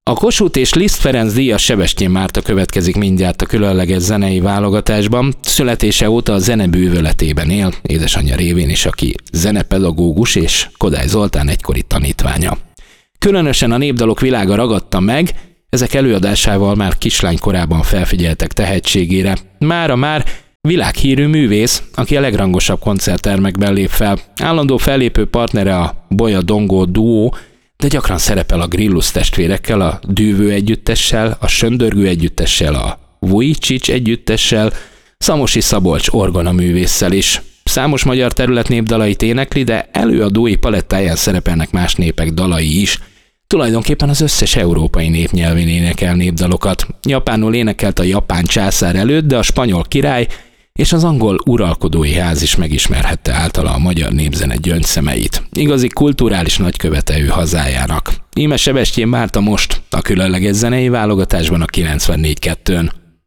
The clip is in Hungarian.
A Kossuth és Liszt Ferenc díjas Sebestyén Márta következik mindjárt a különleges zenei válogatásban. Születése óta a zene bűvöletében él, édesanyja révén is, aki zenepedagógus és Kodály Zoltán egykori tanítványa. Különösen a népdalok világa ragadta meg, ezek előadásával már kislánykorában felfigyeltek tehetségére. Mára már világhírű művész, aki a legrangosabb koncerttermekben lép fel. Állandó fellépő partnere a Boya Dongó duó, de gyakran szerepel a Grillus testvérekkel, a Dűvő együttessel, a Söndörgő együttessel, a Vujicic együttessel, Szamosi Szabolcs orgonaművésszel is. Számos magyar terület népdalait énekli, de előadói palettáján szerepelnek más népek dalai is. Tulajdonképpen az összes európai népnyelvén énekel népdalokat. Japánul énekelt a japán császár előtt, de a spanyol király és az angol uralkodói ház is megismerhette általa a magyar népzene gyöngyszemeit. Igazi kulturális nagykövete ő hazájának. Íme Sebestyén Márta most a különleges zenei válogatásban a 94.2-n.